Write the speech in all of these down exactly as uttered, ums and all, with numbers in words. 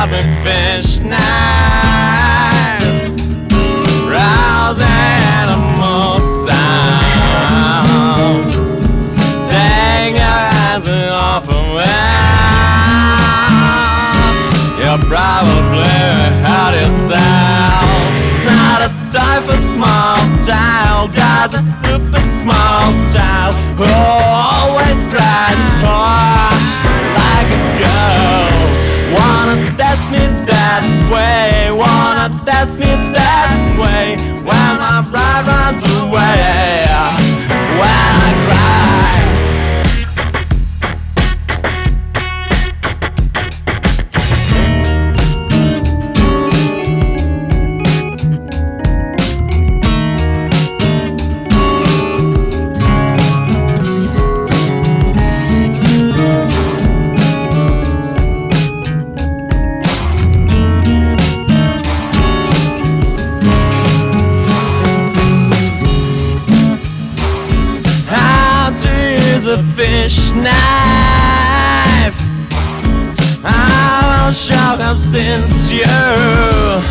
sharpened fish knife, rouse animal sound. Take your hands off of me. You probably heard yourself. It's not a toy for small child, just a stupid small child who always cries for like a girl. Wanna test me that way, wanna test me that way. When my pride runs away, when I cry. A fish knife, I will show them sincere,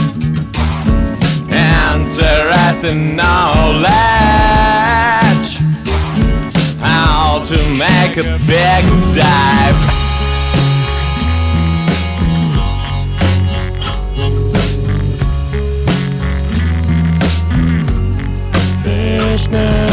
interesting knowledge, how to make a big dive. Fish knife.